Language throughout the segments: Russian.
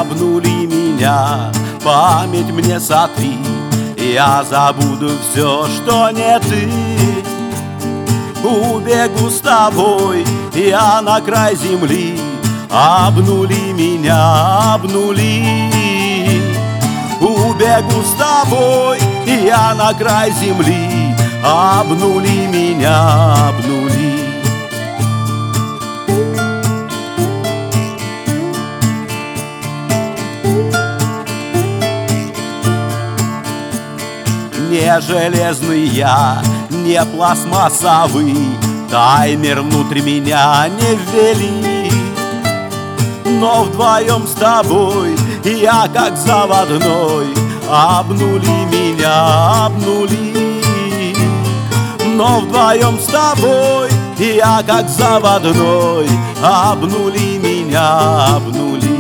обнули меня, память мне сотри. Я забуду все, что не ты. Убегу с тобой я на край земли. Обнули меня, обнули. Убегу с тобой я на край земли. Обнули меня, обнули. Не железный я, не пластмассовый, таймер внутрь меня не ввели. Но вдвоем с тобой я как заводной. Обнули меня, обнули. Но вдвоем с тобой я как заводной. Обнули меня, обнули.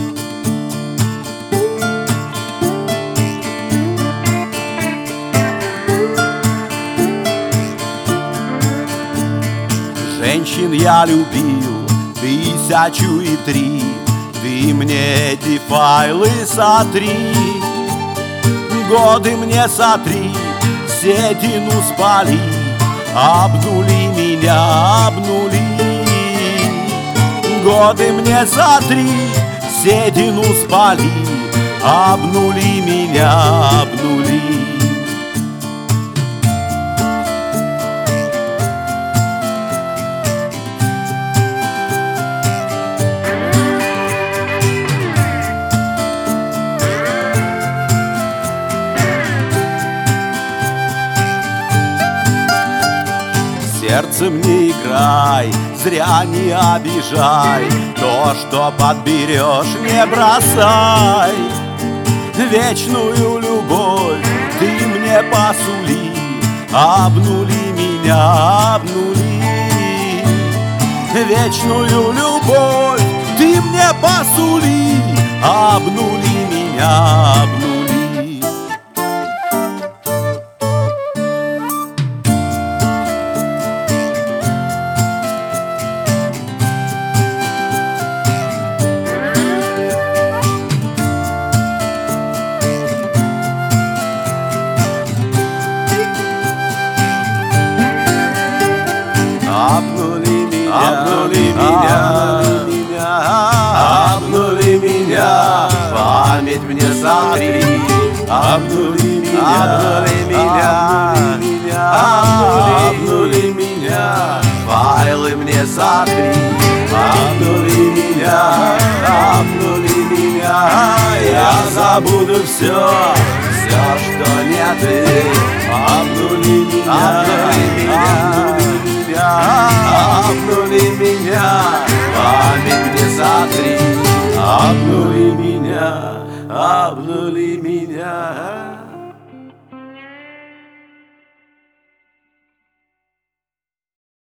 Женщин я любил 1003. Ты мне эти файлы сотри. Годы мне сотри, седину спали. Обнули меня, обнули. Годы мне сотри, седину спали. Обнули меня, обнули. Сердцем не играй, зря не обижай. То, что подберешь, не бросай. Вечную любовь ты мне посули. Обнули меня, обнули. Вечную любовь ты мне посули. Обнули меня, обнули. Обнули меня, обнули меня, память мне сотри. Обнули меня, обнули меня, файлы мне сотри. Обнули меня, я забуду все, что не ты. Обнули меня, обнули меня, память мне сотри. Обнули меня, обнули меня.